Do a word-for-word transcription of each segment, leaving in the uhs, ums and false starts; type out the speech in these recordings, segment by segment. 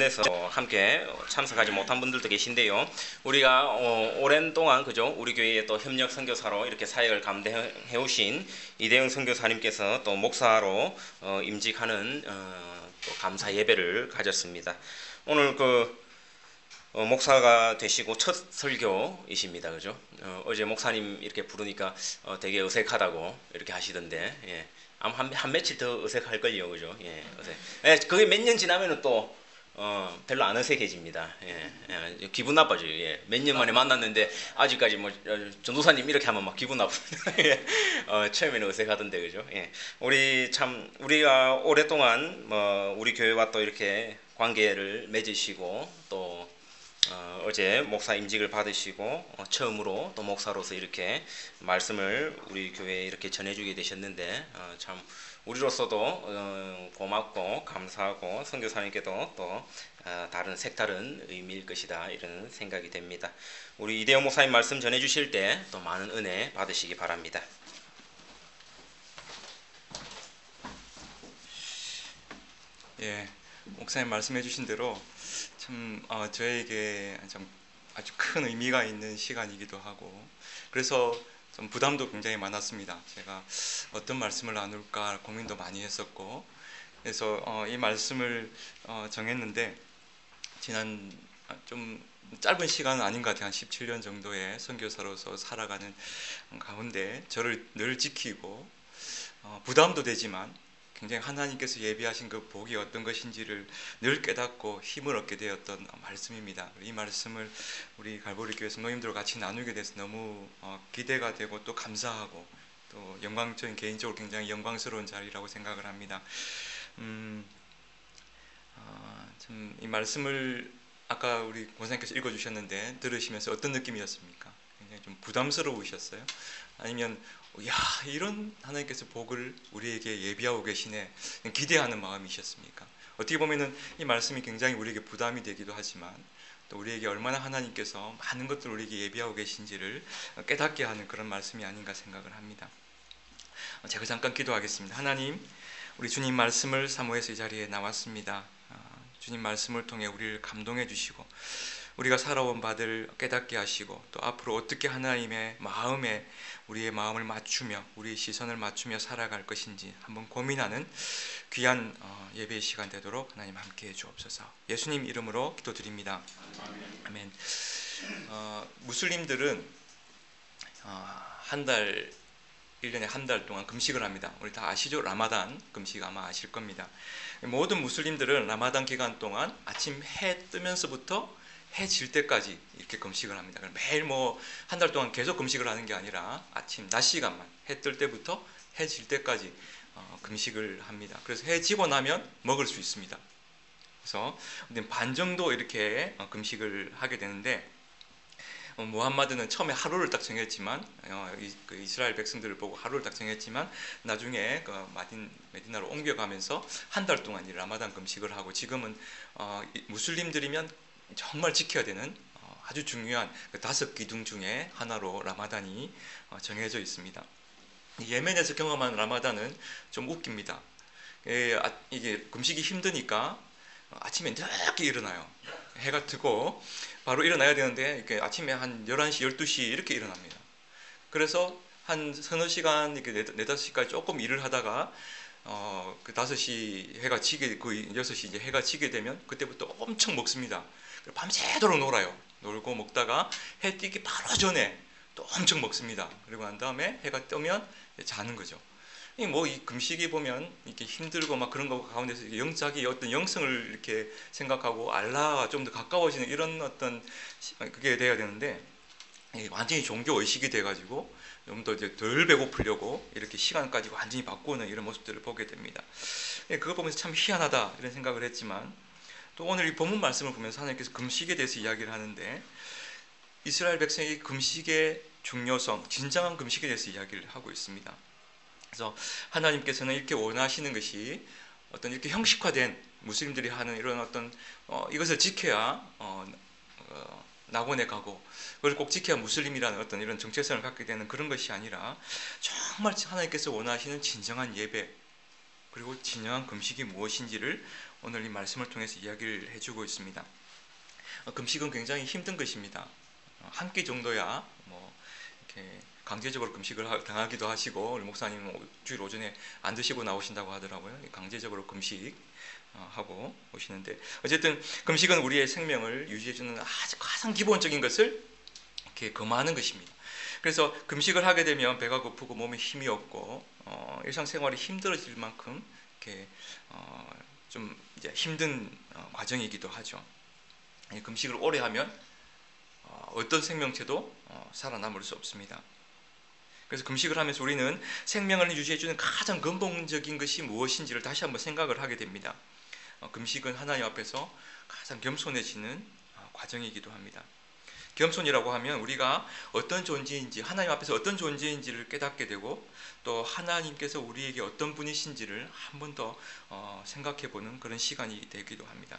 돼서 함께 참석하지 못한 분들도 계신데요. 우리가 어, 오랜 동안 그죠? 우리 교회에 또 협력 선교사로 이렇게 사역을 감당해 오신 이대영 선교사님께서 또 목사로 어, 임직하는 어, 또 감사 예배를 가졌습니다. 오늘 그 어, 목사가 되시고 첫 설교이십니다. 그죠? 어, 어제 목사님 이렇게 부르니까 어, 되게 어색하다고 이렇게 하시던데, 예. 아마 한, 한 며칠 더 어색할걸요. 그죠? 예, 어색. 예, 그게 몇 년 지나면은 또, 어, 별로 안 어색해집니다. 예, 예, 기분 나빠져요. 예, 몇 년 만에 만났는데, 아직까지 뭐, 어, 전도사님 이렇게 하면 막 기분 나쁘다. 예, 어, 처음에는 어색하던데, 그죠? 예. 우리 참, 우리가 오랫동안, 뭐, 우리 교회와 또 이렇게 관계를 맺으시고, 또, 어, 어제 목사 임직을 받으시고 어, 처음으로 또 목사로서 이렇게 말씀을 우리 교회에 이렇게 전해주게 되셨는데 어, 참 우리로서도 어, 고맙고 감사하고 선교사님께도 또 어, 다른 색다른 의미일 것이다 이런 생각이 됩니다. 우리 이대영 목사님 말씀 전해주실 때 또 많은 은혜 받으시기 바랍니다. 예, 목사님 말씀해 주신 대로 참 어, 저에게 좀 아주 큰 의미가 있는 시간이기도 하고 그래서 좀 부담도 굉장히 많았습니다. 제가 어떤 말씀을 나눌까 고민도 많이 했었고 그래서 어, 이 말씀을 어, 정했는데 지난 좀 짧은 시간은 아닌 것 같아요. 한 십칠 년 정도의 선교사로서 살아가는 가운데 저를 늘 지키고 어, 부담도 되지만 굉장히 하나님께서 예비하신 그 복이 어떤 것인지를 늘 깨닫고 힘을 얻게 되었던 말씀입니다. 이 말씀을 우리 갈보리 교회 성도님들과 같이 나누게 돼서 너무 기대가 되고 또 감사하고 또 영광적인 개인적으로 굉장히 영광스러운 자리라고 생각을 합니다. 음, 어, 참 이 말씀을 아까 우리 권사님께서 읽어주셨는데 들으시면서 어떤 느낌이었습니까? 굉장히 좀 부담스러우셨어요? 아니면 야 이런 하나님께서 복을 우리에게 예비하고 계시네 기대하는 마음이셨습니까? 어떻게 보면은 이 말씀이 굉장히 우리에게 부담이 되기도 하지만 또 우리에게 얼마나 하나님께서 많은 것들을 우리에게 예비하고 계신지를 깨닫게 하는 그런 말씀이 아닌가 생각을 합니다. 제가 잠깐 기도하겠습니다. 하나님, 우리 주님 말씀을 사모해서 이 자리에 나왔습니다. 주님 말씀을 통해 우리를 감동해 주시고 우리가 살아온 바들 깨닫게 하시고 또 앞으로 어떻게 하나님의 마음에 우리의 마음을 맞추며 우리의 시선을 맞추며 살아갈 것인지 한번 고민하는 귀한 예배의 시간 되도록 하나님 함께해 주옵소서. 예수님 이름으로 기도드립니다. 아멘. 어, 무슬림들은 어, 한 달, 일 년에 한 달 동안 금식을 합니다. 우리 다 아시죠? 라마단 금식 아마 아실 겁니다. 모든 무슬림들은 라마단 기간 동안 아침 해 뜨면서부터 해 질 때까지 이렇게 금식을 합니다. 매일 뭐 한 달 동안 계속 금식을 하는 게 아니라 아침 낮 시간만 해 뜰 때부터 해 질 때까지 어, 금식을 합니다. 그래서 해 지고 나면 먹을 수 있습니다. 그래서 반 정도 이렇게 어, 금식을 하게 되는데 어, 무함마드는 처음에 하루를 딱 정했지만 어, 이, 그 이스라엘 백성들을 보고 하루를 딱 정했지만 나중에 그 마딘, 메디나로 옮겨가면서 한 달 동안 이 라마단 금식을 하고 지금은 어, 무슬림들이면 정말 지켜야 되는 아주 중요한 그 다섯 기둥 중에 하나로 라마단이 정해져 있습니다. 예멘에서 경험한 라마단은 좀 웃깁니다. 이게 금식이 힘드니까 아침에 늦게 일어나요. 해가 뜨고 바로 일어나야 되는데 이렇게 아침에 한 열한 시, 열두 시 이렇게 일어납니다. 그래서 한 서너 시간, 이렇게 네다섯 시까지 조금 일을 하다가 어, 그 다섯 시 해가 지게, 그 여섯 시 이제 해가 지게 되면 그때부터 엄청 먹습니다. 밤새도록 놀아요. 놀고 먹다가 해 뜨기 바로 전에 또 엄청 먹습니다. 그리고 난 다음에 해가 뜨면 자는 거죠. 뭐 이 금식이 보면 이렇게 힘들고 막 그런 거 가운데서 영 자기 어떤 영성을 이렇게 생각하고 알라와 좀 더 가까워지는 이런 어떤 그게 돼야 되는데 완전히 종교 의식이 돼가지고 좀 더 이제 덜 배고프려고 이렇게 시간까지 완전히 바꾸는 이런 모습들을 보게 됩니다. 그거 보면서 참 희한하다 이런 생각을 했지만 또 오늘 이 본문 말씀을 보면서 하나님께서 금식에 대해서 이야기를 하는데 이스라엘 백성의 금식의 중요성, 진정한 금식에 대해서 이야기를 하고 있습니다. 그래서 하나님께서는 이렇게 원하시는 것이 어떤 이렇게 형식화된 무슬림들이 하는 이런 어떤 어, 이것을 지켜야 어, 어, 낙원에 가고 그걸 꼭 지켜야 무슬림이라는 어떤 이런 정체성을 갖게 되는 그런 것이 아니라 정말 하나님께서 원하시는 진정한 예배 그리고 진정한 금식이 무엇인지를 오늘 이 말씀을 통해서 이야기를 해주고 있습니다. 어, 금식은 굉장히 힘든 것입니다. 어, 한 끼 정도야 뭐 이렇게 강제적으로 금식을 당하기도 하시고, 우리 목사님은 주일 오전에 안 드시고 나오신다고 하더라고요. 강제적으로 금식 하고 오시는데, 어쨌든 금식은 우리의 생명을 유지해주는 아주 가장 기본적인 것을 이렇게 금하는 것입니다. 그래서 금식을 하게 되면 배가 고프고 몸에 힘이 없고 어, 일상생활이 힘들어질 만큼 이렇게 어, 좀 이제 힘든 어, 과정이기도 하죠. 금식을 오래 하면 어, 어떤 생명체도 어, 살아남을 수 없습니다. 그래서 금식을 하면서 우리는 생명을 유지해주는 가장 근본적인 것이 무엇인지를 다시 한번 생각을 하게 됩니다. 어, 금식은 하나님 앞에서 가장 겸손해지는 어, 과정이기도 합니다. 겸손이라고 하면 우리가 어떤 존재인지, 하나님 앞에서 어떤 존재인지를 깨닫게 되고, 또 하나님께서 우리에게 어떤 분이신지를 한 번 더 어, 생각해보는 그런 시간이 되기도 합니다.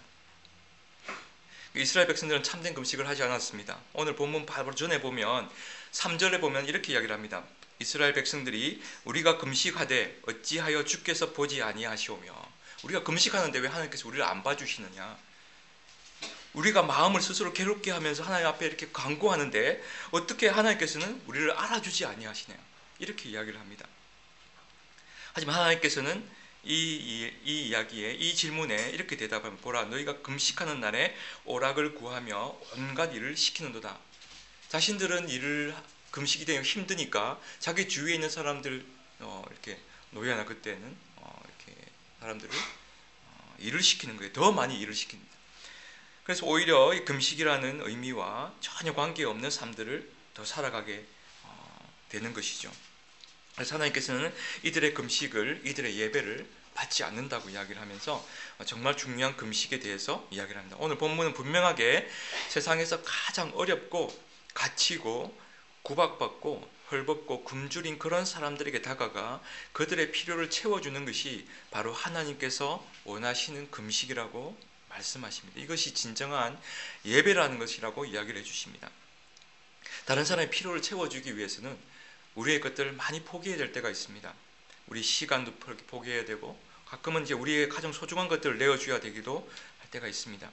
이스라엘 백성들은 참된 금식을 하지 않았습니다. 오늘 본문 바로 전에 보면 삼 절에 보면 이렇게 이야기를 합니다. 이스라엘 백성들이 우리가 금식하되 어찌하여 주께서 보지 아니하시오며, 우리가 금식하는데 왜 하나님께서 우리를 안 봐주시느냐, 우리가 마음을 스스로 괴롭게 하면서 하나님 앞에 이렇게 간구하는데 어떻게 하나님께서는 우리를 알아주지 아니하시냐, 이렇게 이야기를 합니다. 하지만 하나님께서는 이, 이, 이 이야기에, 이 질문에 이렇게 대답하면, 보라 너희가 금식하는 날에 오락을 구하며 온갖 일을 시키는도다. 자신들은 일을 금식이 되면 힘드니까 자기 주위에 있는 사람들 어, 이렇게 노예나 그때는 어, 이렇게 사람들을 어, 일을 시키는 거예요. 더 많이 일을 시킵니다. 그래서 오히려 이 금식이라는 의미와 전혀 관계없는 삶들을 더 살아가게 어, 되는 것이죠. 그래서 하나님께서는 이들의 금식을, 이들의 예배를 받지 않는다고 이야기를 하면서 정말 중요한 금식에 대해서 이야기를 합니다. 오늘 본문은 분명하게 세상에서 가장 어렵고 갇히고 구박받고 헐벗고 굶주린 그런 사람들에게 다가가 그들의 필요를 채워주는 것이 바로 하나님께서 원하시는 금식이라고 말씀하십니다. 이것이 진정한 예배라는 것이라고 이야기를 해주십니다. 다른 사람의 필요를 채워주기 위해서는 우리의 것들을 많이 포기해야 될 때가 있습니다. 우리 시간도 포기해야 되고, 가끔은 이제 우리의 가장 소중한 것들을 내어줘야 되기도 할 때가 있습니다.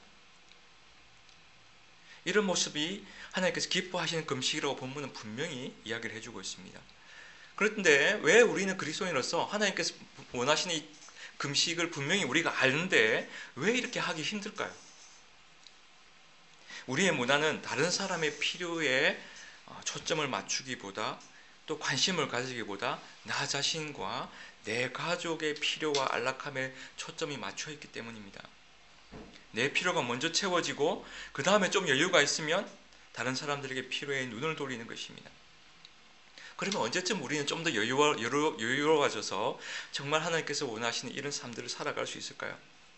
이런 모습이 하나님께서 기뻐하시는 금식이라고 본문은 분명히 이야기를 해주고 있습니다. 그런데 왜 우리는 그리스도인으로서 하나님께서 원하시는 이 금식을 분명히 우리가 아는데 왜 이렇게 하기 힘들까요? 우리의 문화는 다른 사람의 필요에 초점을 맞추기보다, 또 관심을 가지기보다 나 자신과 내 가족의 필요와 안락함에 초점이 맞춰 있기 때문입니다. 내 필요가 먼저 채워지고 그 다음에 좀 여유가 있으면 다른 사람들에게 필요에 눈을 돌리는 것입니다. 그러면 언제쯤 우리는 좀 더 여유로, 여유, 여유로워져서 정말 하나님께서 원하시는 이런 삶들을 살아갈 수 있을까요?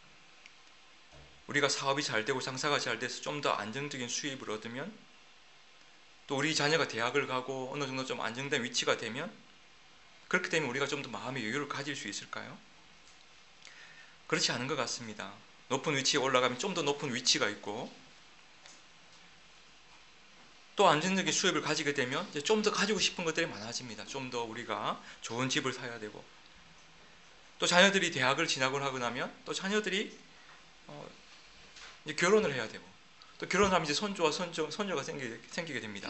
우리가 사업이 잘 되고 장사가 잘 돼서 좀 더 안정적인 수입을 얻으면, 또 우리 자녀가 대학을 가고 어느 정도 좀 안정된 위치가 되면, 그렇게 되면 우리가 좀 더 마음의 여유를 가질 수 있을까요? 그렇지 않은 것 같습니다. 높은 위치에 올라가면 좀 더 높은 위치가 있고, 또 안정적인 수입을 가지게 되면 좀 더 가지고 싶은 것들이 많아집니다. 좀 더 우리가 좋은 집을 사야 되고, 또 자녀들이 대학을 진학을 하고 나면 또 자녀들이 어, 이제 결혼을 해야 되고, 또 결혼하면 이제 손주와 손주, 손녀가 생기게, 생기게 됩니다.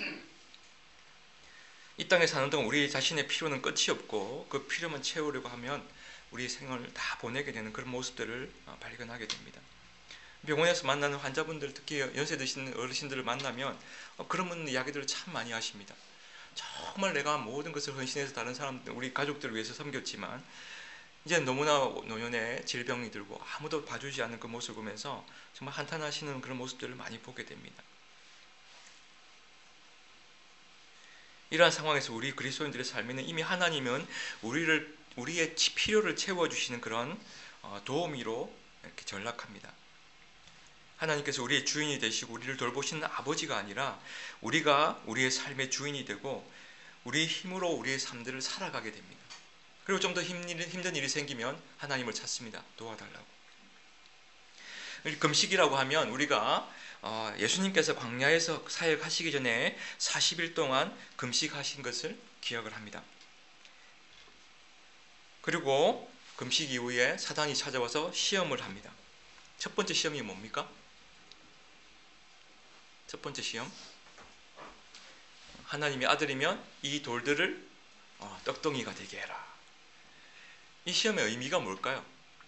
이 땅에 사는 동안 우리 자신의 필요는 끝이 없고 그 필요만 채우려고 하면 우리 생활을 다 보내게 되는 그런 모습들을 발견하게 됩니다. 병원에서 만나는 환자분들, 특히 연세 드신 어르신들을 만나면 그런 이야기들을 참 많이 하십니다. 정말 내가 모든 것을 헌신해서 다른 사람들, 우리 가족들을 위해서 섬겼지만 이제 너무나 노년에 질병이 들고 아무도 봐주지 않는 그 모습을 보면서 정말 한탄하시는 그런 모습들을 많이 보게 됩니다. 이러한 상황에서 우리 그리스도인들의 삶에는 이미 하나님은 우리를, 우리의 필요를 채워주시는 그런 도우미로 이렇게 전락합니다. 하나님께서 우리의 주인이 되시고 우리를 돌보시는 아버지가 아니라 우리가 우리의 삶의 주인이 되고 우리의 힘으로 우리의 삶들을 살아가게 됩니다. 그리고 좀 더 힘든 일이 생기면 하나님을 찾습니다. 도와달라고. 금식이라고 하면 우리가 예수님께서 광야에서 사역하시기 전에 사십 일 동안 금식하신 것을 기억을 합니다. 그리고 금식 이후에 사단이 찾아와서 시험을 합니다. 첫 번째 시험이 뭡니까? 첫 번째 시험, 하나님의 아들이면 이 돌들을 어, 떡덩이가 되게 해라. 이 시험의 의미가 뭘까요?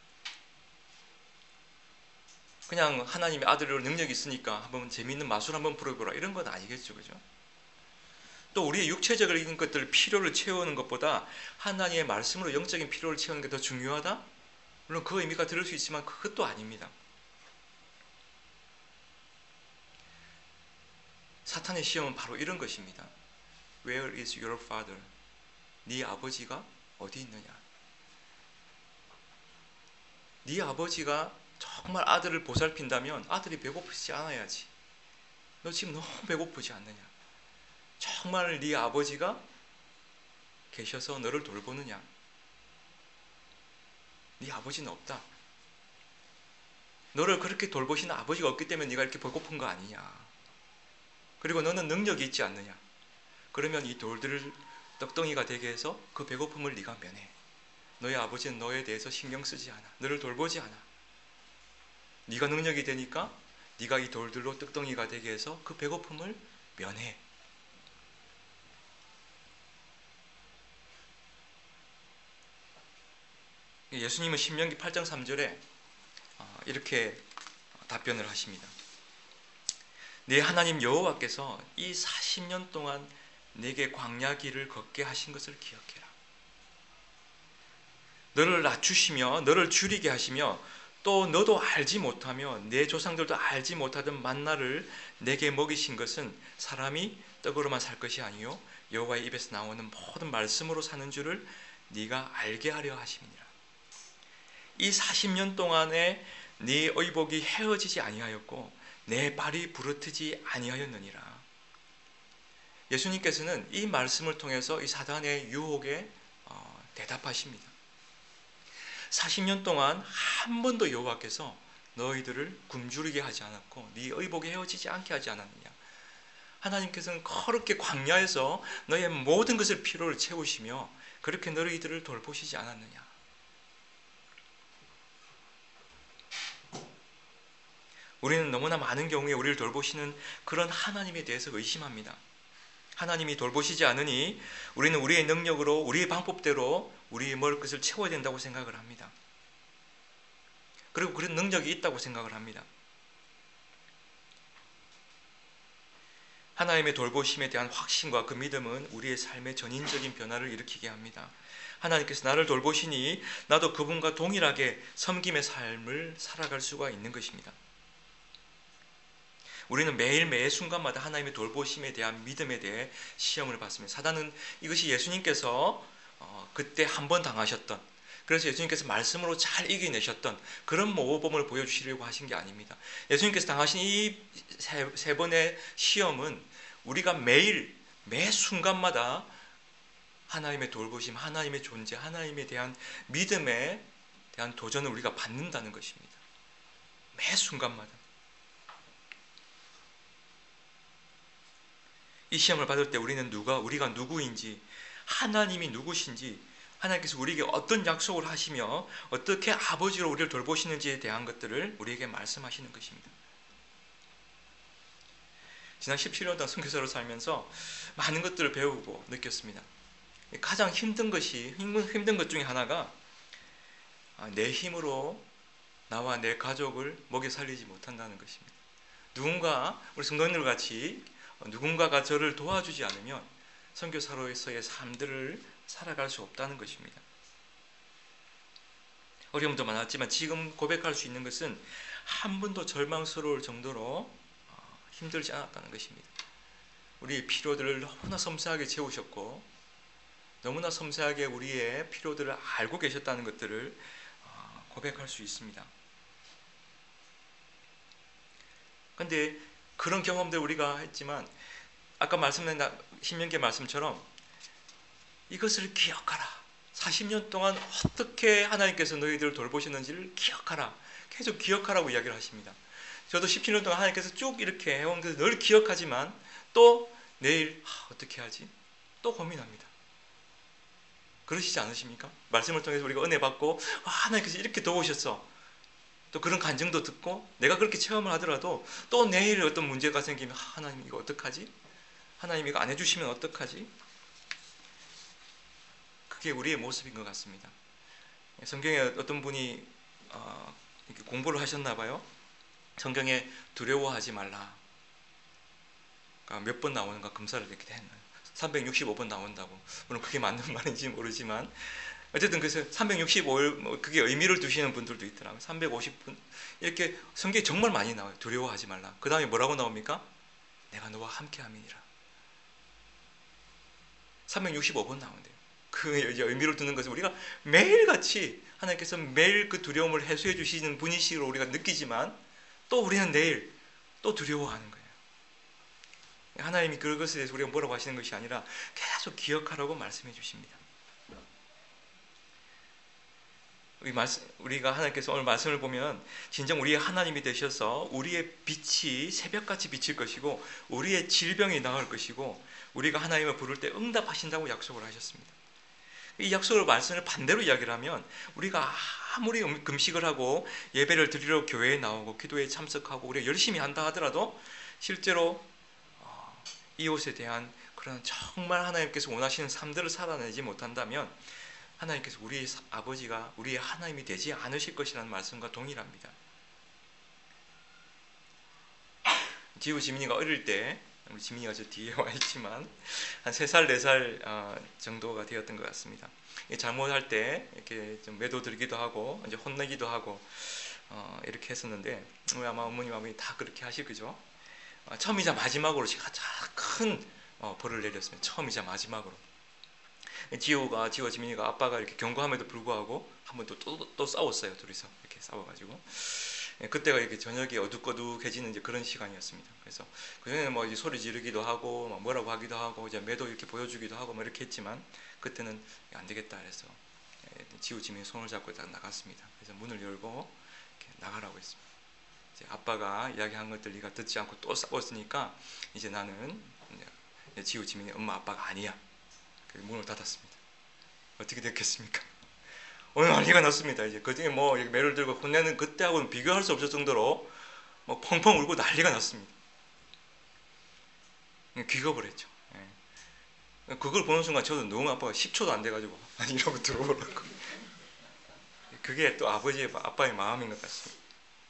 그냥 하나님의 아들로 능력이 있으니까 한번 재미있는 마술 한번 부려보라 이런 건 아니겠죠, 그죠? 또 우리의 육체적인 것들 필요를 채우는 것보다 하나님의 말씀으로 영적인 필요를 채우는 게 더 중요하다? 물론 그 의미가 들을 수 있지만 그것도 아닙니다. 사탄의 시험은 바로 이런 것입니다. Where is your father? 네 아버지가 어디 있느냐? 네 아버지가 정말 아들을 보살핀다면 아들이 배고프지 않아야지. 너 지금 너무 배고프지 않느냐? 정말 네 아버지가 계셔서 너를 돌보느냐? 네 아버지는 없다. 너를 그렇게 돌보시는 아버지가 없기 때문에 네가 이렇게 배고픈 거 아니냐? 그리고 너는 능력이 있지 않느냐? 그러면 이 돌들을 떡덩이가 되게 해서 그 배고픔을 네가 면해. 너의 아버지는 너에 대해서 신경 쓰지 않아. 너를 돌보지 않아. 네가 능력이 되니까 네가 이 돌들로 떡덩이가 되게 해서 그 배고픔을 면해. 예수님은 신명기 팔 장 삼 절에 이렇게 답변을 하십니다. 네 하나님 여호와께서 이 사십 년 동안 내게 광야 길을 걷게 하신 것을 기억해라. 너를 낮추시며 너를 줄이게 하시며 또 너도 알지 못하며 내 조상들도 알지 못하던 만나를 내게 먹이신 것은 사람이 떡으로만 살 것이 아니요 여호와의 입에서 나오는 모든 말씀으로 사는 줄을 네가 알게 하려 하심이니라. 이 사십 년 동안에 네 의복이 헤어지지 아니하였고 내 발이 부르트지 아니하였느니라. 예수님께서는 이 말씀을 통해서 이 사단의 유혹에 어, 대답하십니다. 사십 년 동안 한 번도 여호와께서 너희들을 굶주리게 하지 않았고 네 의복이 헤어지지 않게 하지 않았느냐. 하나님께서는 거룩게 광야에서 너의 모든 것을 필요를 채우시며 그렇게 너희들을 돌보시지 않았느냐. 우리는 너무나 많은 경우에 우리를 돌보시는 그런 하나님에 대해서 의심합니다. 하나님이 돌보시지 않으니 우리는 우리의 능력으로 우리의 방법대로 우리의 먹을 것을 채워야 된다고 생각을 합니다. 그리고 그런 능력이 있다고 생각을 합니다. 하나님의 돌보심에 대한 확신과 그 믿음은 우리의 삶의 전인적인 변화를 일으키게 합니다. 하나님께서 나를 돌보시니 나도 그분과 동일하게 섬김의 삶을 살아갈 수가 있는 것입니다. 우리는 매일 매 순간마다 하나님의 돌보심에 대한 믿음에 대해 시험을 받습니다. 사단은 이것이 예수님께서 어, 그때 한 번 당하셨던, 그래서 예수님께서 말씀으로 잘 이겨내셨던 그런 모범을 보여주시려고 하신 게 아닙니다. 예수님께서 당하신 이 세, 세 번의 시험은 우리가 매일 매 순간마다 하나님의 돌보심, 하나님의 존재, 하나님에 대한 믿음에 대한 도전을 우리가 받는다는 것입니다. 매 순간마다. 이 시험을 받을 때 우리는 누가 우리가 누구인지, 하나님이 누구신지, 하나님께서 우리에게 어떤 약속을 하시며 어떻게 아버지로 우리를 돌보시는지에 대한 것들을 우리에게 말씀하시는 것입니다. 지난 십칠 년 동안 선교사로 살면서 많은 것들을 배우고 느꼈습니다. 가장 힘든 것이 힘든 것 중에 하나가 내 힘으로 나와 내 가족을 먹여 살리지 못한다는 것입니다. 누군가 우리 성도님들 같이 누군가가 저를 도와주지 않으면 선교사로서의 삶들을 살아갈 수 없다는 것입니다. 어려움도 많았지만 지금 고백할 수 있는 것은 한 번도 절망스러울 정도로 힘들지 않았다는 것입니다. 우리의 필요들을 너무나 섬세하게 채우셨고 너무나 섬세하게 우리의 필요들을 알고 계셨다는 것들을 고백할 수 있습니다. 그런데 그런 경험들 우리가 했지만 아까 말씀드린 신명기 말씀처럼 이것을 기억하라. 사십 년 동안 어떻게 하나님께서 너희들을 돌보셨는지를 기억하라. 계속 기억하라고 이야기를 하십니다. 저도 십칠 년 동안 하나님께서 쭉 이렇게 해온 것을 늘 기억하지만 또 내일 아, 어떻게 하지? 또 고민합니다. 그러시지 않으십니까? 말씀을 통해서 우리가 은혜 받고 아, 하나님께서 이렇게 도우셨어. 또 그런 간증도 듣고 내가 그렇게 체험을 하더라도 또 내일 어떤 문제가 생기면 아, 하나님 이거 어떡하지? 하나님 이거 안 해주시면 어떡하지? 그게 우리의 모습인 것 같습니다. 성경에 어떤 분이 어, 공부를 하셨나 봐요. 성경에 두려워하지 말라 몇 번 나오는가 검사를 이렇게 했나요? 삼백육십오 번 나온다고. 물론 그게 맞는 말인지 모르지만 어쨌든 그래서 삼백육십오 일 뭐 그게 의미를 두시는 분들도 있더라고요. 삼백오십 분 이렇게 성경에 정말 많이 나와요. 두려워하지 말라. 그 다음에 뭐라고 나옵니까? 내가 너와 함께함이니라. 삼백육십오 번 나온대요. 그 의미를 두는 것은 우리가 매일같이 하나님께서 매일 그 두려움을 해소해 주시는 분이시로 우리가 느끼지만 또 우리는 내일 또 두려워하는 거예요. 하나님이 그것에 대해서 우리가 뭐라고 하시는 것이 아니라 계속 기억하라고 말씀해 주십니다. 우리가 하나님께서 오늘 말씀을 보면 진정 우리의 하나님이 되셔서 우리의 빛이 새벽같이 비칠 것이고 우리의 질병이 나을 것이고 우리가 하나님을 부를 때 응답하신다고 약속을 하셨습니다. 이 약속을 말씀을 반대로 이야기를 하면 우리가 아무리 금식을 하고 예배를 드리러 교회에 나오고 기도에 참석하고 우리가 열심히 한다 하더라도 실제로 이웃에 대한 그런 정말 하나님께서 원하시는 삶들을 살아내지 못한다면 하나님께서 우리의 아버지가 우리의 하나님이 되지 않으실 것이라는 말씀과 동일합니다. 지우 지민이가 어릴 때 우리 지민이가 저 뒤에 와 있지만 한 세 살, 네 살 정도가 되었던 것 같습니다. 잘못할 때 이렇게 좀 매도 들기도 하고 이제 혼내기도 하고 어, 이렇게 했었는데 우리 아마 어머님 아버님 다 그렇게 하실 거죠. 어, 처음이자 마지막으로 제가 큰 어, 벌을 내렸습니다. 처음이자 마지막으로. 지호가 지호 지민이가 아빠가 이렇게 경고함에도 불구하고 한 번 또 또 또 싸웠어요. 둘이서 이렇게 싸워가지고 예, 그때가 이렇게 저녁이 어둑어둑해지는 이제 그런 시간이었습니다. 그래서 그 전에는 뭐 이제 소리 지르기도 하고 막 뭐라고 하기도 하고 이제 매도 이렇게 보여주기도 하고 뭐 이렇게 했지만 그때는 안 되겠다 그래서 예, 지호 지민이 손을 잡고 딱 나갔습니다. 그래서 문을 열고 이렇게 나가라고 했습니다. 이제 아빠가 이야기한 것들 네가 듣지 않고 또 싸웠으니까 이제 나는 이제 지호 지민이 엄마 아빠가 아니야. 문을 닫았습니다. 어떻게 됐겠습니까? 오늘 난리가 났습니다. 이제 그중에 뭐 매를 들고 혼내는 그때하고는 비교할 수 없을 정도로 뭐 펑펑 울고 난리가 났습니다. 기겁을 했죠. 예. 그걸 보는 순간 저도 너무 아빠가 십 초도 안 돼가지고 아니 이러고 들어오라고. 그게 또 아버지의 아빠의 마음인 것 같습니다.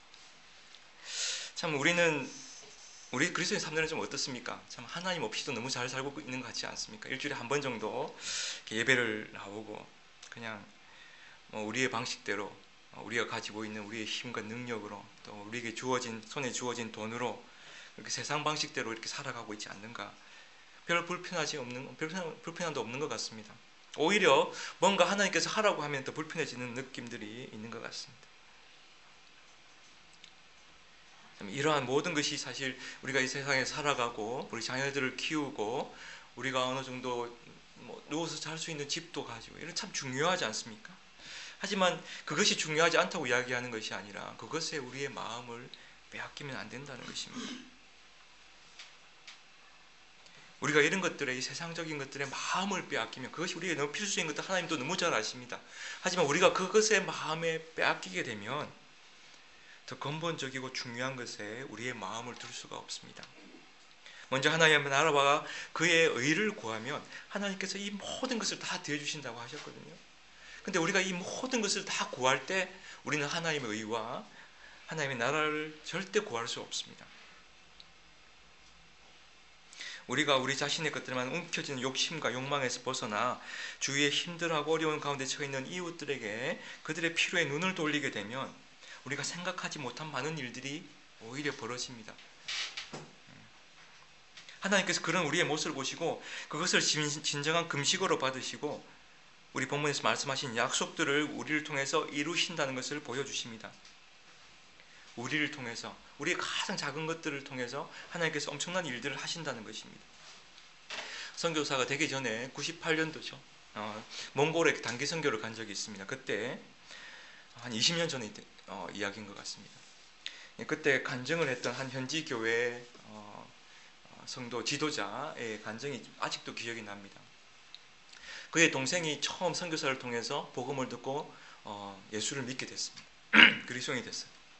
참 우리는 우리 그리스도인 삶들은 좀 어떻습니까? 참 하나님 없이도 너무 잘 살고 있는 것 같지 않습니까? 일주일에 한 번 정도 예배를 나오고 그냥 뭐 우리의 방식대로 우리가 가지고 있는 우리의 힘과 능력으로 또 우리에게 주어진 손에 주어진 돈으로 이렇게 세상 방식대로 이렇게 살아가고 있지 않는가? 별 불편하지 없는 불편 불편함도 없는 것 같습니다. 오히려 뭔가 하나님께서 하라고 하면 더 불편해지는 느낌들이 있는 것 같습니다. 이러한 모든 것이 사실 우리가 이 세상에 살아가고 우리 자녀들을 키우고 우리가 어느 정도 뭐 누워서 잘 수 있는 집도 가지고 이런 참 중요하지 않습니까? 하지만 그것이 중요하지 않다고 이야기하는 것이 아니라 그것에 우리의 마음을 빼앗기면 안 된다는 것입니다. 우리가 이런 것들에 이 세상적인 것들에 마음을 빼앗기면 그것이 우리에게 너무 필수적인 것도 하나님도 너무 잘 아십니다. 하지만 우리가 그것에 마음에 빼앗기게 되면 더 근본적이고 중요한 것에 우리의 마음을 둘 수가 없습니다. 먼저 하나님의 나라와 그의 의를 구하면 하나님께서 이 모든 것을 다 더해주신다고 하셨거든요. 근데 우리가 이 모든 것을 다 구할 때 우리는 하나님의 의와 하나님의 나라를 절대 구할 수 없습니다. 우리가 우리 자신의 것들만 움켜쥐는 욕심과 욕망에서 벗어나 주위에 힘들하고 어려운 가운데 처해 있는 이웃들에게 그들의 필요에 눈을 돌리게 되면 우리가 생각하지 못한 많은 일들이 오히려 벌어집니다. 하나님께서 그런 우리의 모습을 보시고 그것을 진정한 금식으로 받으시고 우리 본문에서 말씀하신 약속들을 우리를 통해서 이루신다는 것을 보여주십니다. 우리를 통해서 우리의 가장 작은 것들을 통해서 하나님께서 엄청난 일들을 하신다는 것입니다. 선교사가 되기 전에 구십팔 년도죠. 어, 몽골에 단기 선교를 간 적이 있습니다. 그때 한 이십 년 전의 어, 이야기인 것 같습니다. 그때 간증을 했던 한 현지 교회 어, 성도 지도자의 간증이 아직도 기억이 납니다. 그의 동생이 처음 선교사를 통해서 복음을 듣고 어, 예수를 믿게 됐습니다. 그리스도인이 됐어요.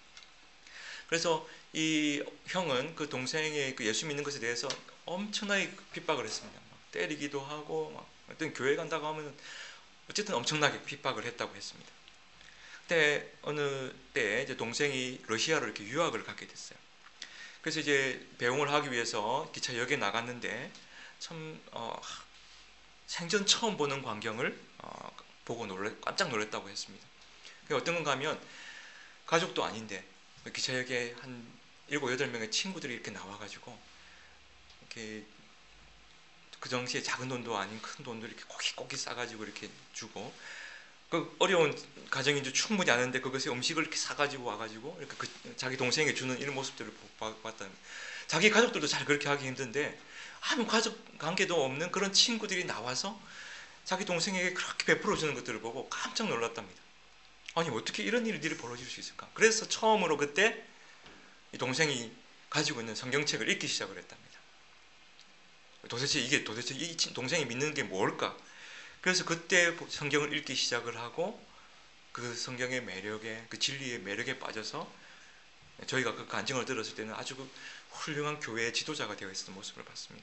그래서 이 형은 그 동생의 그 예수 믿는 것에 대해서 엄청나게 핍박을 했습니다. 막 때리기도 하고 막 어떤 교회 간다고 하면 어쨌든 엄청나게 핍박을 했다고 했습니다. 그때 어느 때 이제 동생이 러시아로 이렇게 유학을 가게 됐어요. 그래서 이제 배웅을 하기 위해서 기차역에 나갔는데 참 어, 생전 처음 보는 광경을 어, 보고 놀래, 깜짝 놀랐다고 했습니다. 어떤 건가 하면 가족도 아닌데 기차역에 한 일곱 여덟 명의 친구들이 이렇게 나와가지고 이렇게 그 당시에 작은 돈도 아닌 큰 돈도 이렇게 꼬깃꼬깃 싸가지고 이렇게 주고, 그 어려운 가정인지 충분히 아는데 그것에 음식을 이렇게 사가지고 와가지고 이렇게 그 자기 동생에게 주는 이런 모습들을 봤다. 자기 가족들도 잘 그렇게 하기 힘든데 아무 가족 관계도 없는 그런 친구들이 나와서 자기 동생에게 그렇게 베풀어 주는 것들을 보고 깜짝 놀랐답니다. 아니 어떻게 이런 일들이 벌어질 수 있을까? 그래서 처음으로 그때 이 동생이 가지고 있는 성경책을 읽기 시작을 했답니다. 도대체 이게 도대체 이 동생이 믿는 게 뭘까? 그래서 그때 성경을 읽기 시작을 하고 그 성경의 매력에, 그 진리의 매력에 빠져서 저희가 그 간증을 들었을 때는 아주 그 훌륭한 교회의 지도자가 되어 있었던 모습을 봤습니다.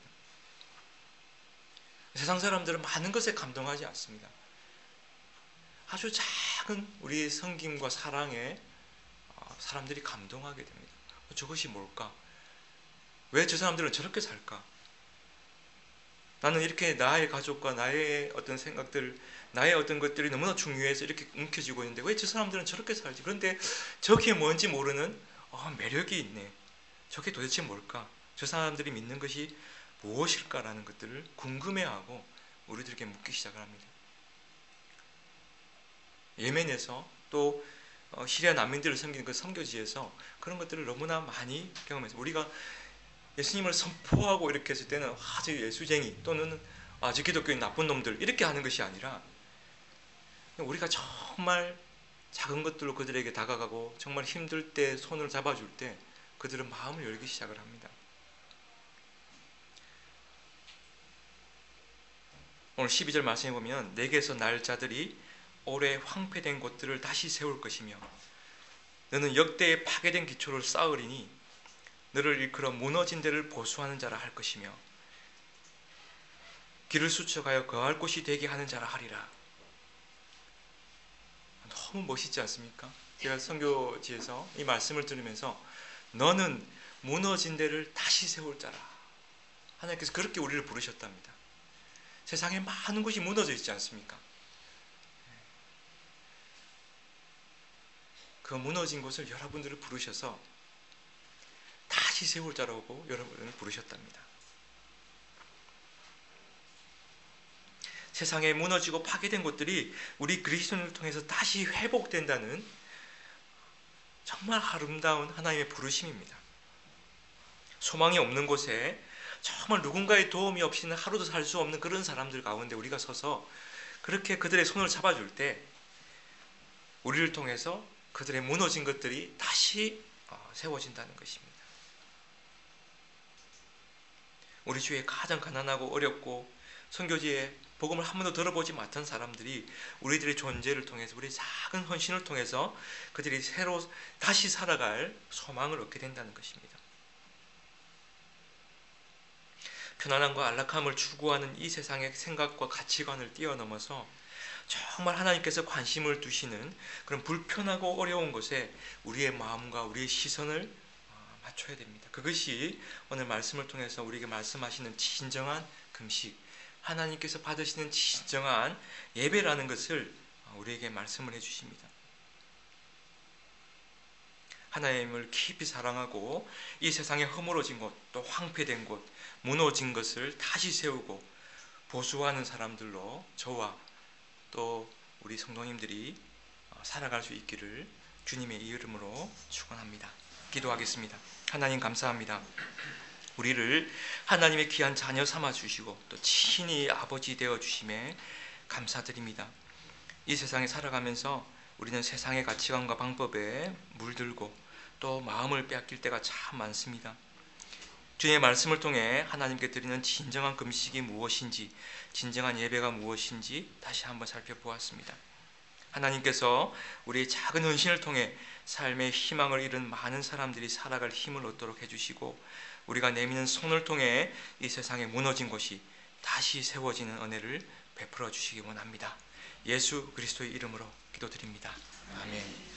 세상 사람들은 많은 것에 감동하지 않습니다. 아주 작은 우리의 섬김과 사랑에 사람들이 감동하게 됩니다. 저것이 뭘까? 왜 저 사람들은 저렇게 살까? 나는 이렇게 나의 가족과 나의 어떤 생각들, 나의 어떤 것들이 너무나 중요해서 이렇게 움켜쥐고 있는데 왜 저 사람들은 저렇게 살지? 그런데 저게 뭔지 모르는 어, 매력이 있네. 저게 도대체 뭘까? 저 사람들이 믿는 것이 무엇일까라는 것들을 궁금해하고 우리들에게 묻기 시작을 합니다. 예멘에서 또 시리아 난민들을 섬기는 그 선교지에서 그런 것들을 너무나 많이 경험해서 우리가 예수님을 선포하고 이렇게 했을 때는 아주 예수쟁이 또는 아주 기독교인 나쁜 놈들 이렇게 하는 것이 아니라 우리가 정말 작은 것들로 그들에게 다가가고 정말 힘들 때 손을 잡아줄 때 그들은 마음을 열기 시작을 합니다. 오늘 십이 절 말씀해 보면 내게서 날 자들이 오래 황폐된 곳들을 다시 세울 것이며 너는 역대의 파괴된 기초를 쌓으리니 너를 일컬어 무너진 데를 보수하는 자라 할 것이며 길을 수척하여 거할 곳이 되게 하는 자라 하리라. 너무 멋있지 않습니까? 제가 선교지에서 이 말씀을 들으면서 너는 무너진 데를 다시 세울 자라. 하나님께서 그렇게 우리를 부르셨답니다. 세상에 많은 곳이 무너져 있지 않습니까? 그 무너진 곳을 여러분들을 부르셔서 다시 세울 자라고 여러분을 부르셨답니다. 세상에 무너지고 파괴된 곳들이 우리 그리스도인을 통해서 다시 회복된다는 정말 아름다운 하나님의 부르심입니다. 소망이 없는 곳에 정말 누군가의 도움이 없이는 하루도 살 수 없는 그런 사람들 가운데 우리가 서서 그렇게 그들의 손을 잡아줄 때 우리를 통해서 그들의 무너진 것들이 다시 세워진다는 것입니다. 우리 주위에 가장 가난하고 어렵고 선교지에 복음을 한 번도 들어보지 못한 사람들이 우리들의 존재를 통해서 우리의 작은 헌신을 통해서 그들이 새로 다시 살아갈 소망을 얻게 된다는 것입니다. 편안함과 안락함을 추구하는 이 세상의 생각과 가치관을 뛰어넘어서 정말 하나님께서 관심을 두시는 그런 불편하고 어려운 것에 우리의 마음과 우리의 시선을 맞춰야 됩니다. 그것이 오늘 말씀을 통해서 우리에게 말씀하시는 진정한 금식, 하나님께서 받으시는 진정한 예배라는 것을 우리에게 말씀을 해주십니다. 하나님을 깊이 사랑하고 이 세상에 허물어진 곳, 또 황폐된 곳, 무너진 것을 다시 세우고 보수하는 사람들로 저와 또 우리 성도님들이 살아갈 수 있기를 주님의 이름으로 축원합니다. 기도하겠습니다. 하나님 감사합니다. 우리를 하나님의 귀한 자녀 삼아 주시고 또 친히 아버지 되어 주심에 감사드립니다. 이 세상에 살아가면서 우리는 세상의 가치관과 방법에 물들고 또 마음을 빼앗길 때가 참 많습니다. 주의 말씀을 통해 하나님께 드리는 진정한 금식이 무엇인지, 진정한 예배가 무엇인지 다시 한번 살펴보았습니다. 하나님께서 우리의 작은 헌신을 통해 삶의 희망을 잃은 많은 사람들이 살아갈 힘을 얻도록 해주시고, 우리가 내미는 손을 통해 이 세상에 무너진 것이 다시 세워지는 은혜를 베풀어 주시기 원합니다. 예수 그리스도의 이름으로 기도드립니다. 아멘.